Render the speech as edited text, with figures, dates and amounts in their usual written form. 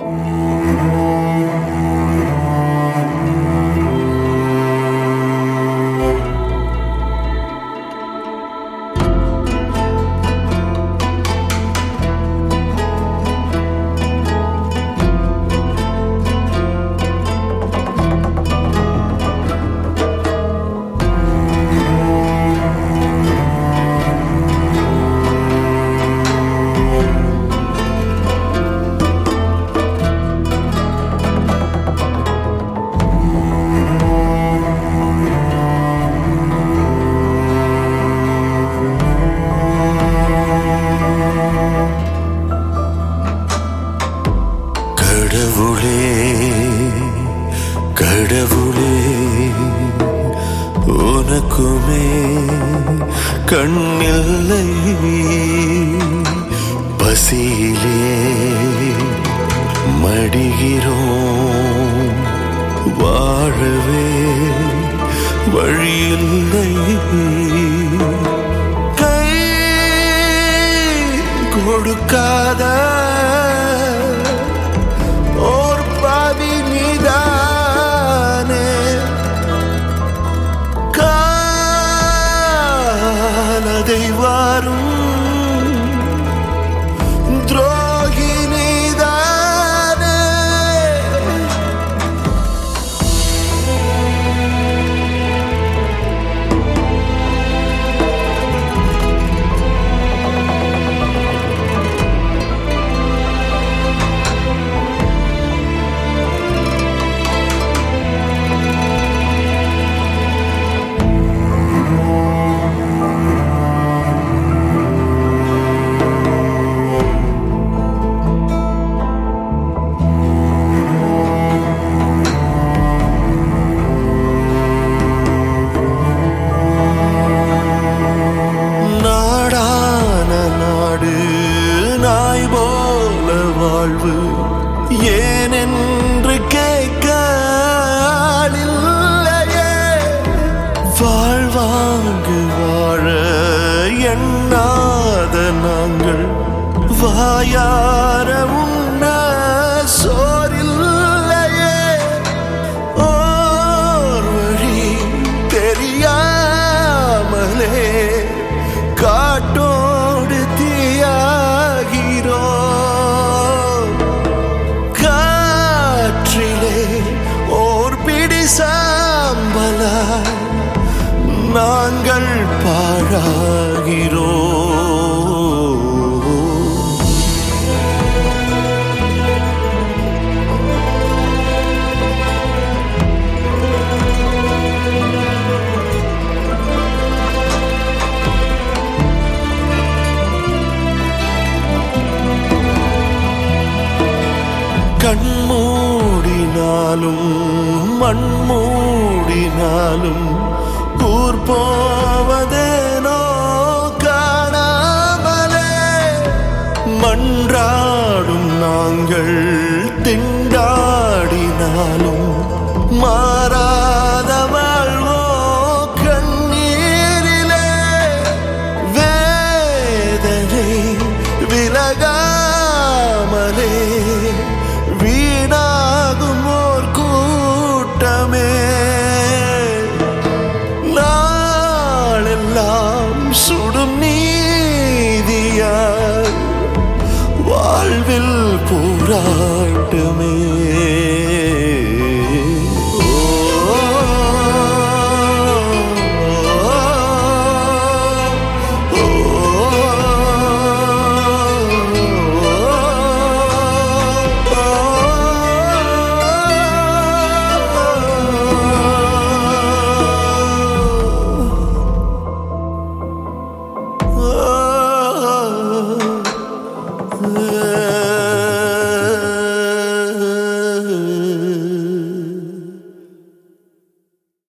கடவுளே உனக்குமே கண்ணில்லை பசியிலே மடிகிறோம் வாழவே வழியில்லை கை கொடுக்காத வாரும் துரோகி நீதானே வாழ்வு ஏனென்று கேட்க ஆளில்லையே வாழ்வாங்கு வாழ எண்ணாத நாங்கள் வாயார உண்ண சோறில்லையே ஓர் வழி தெரியாமலே காட்டோடு தீயாகிறோம் சாம்பலாய் நாங்கள் பாழாகிறோம். கண்மூடினாலும் மண்மூடினாலும் ஊர் போவதேனோ காணாமலே மன்றாடும் நாங்கள் திண்டாடினாலும் மாறாத வாழ்வோ கண்ணீரிலே வேதனை விலகாமலே வீணாகும் ஓர் கூட்டமே நாளெல்லாம் சுடும் நீதியாய் வாழ்வில் போராட்டமே.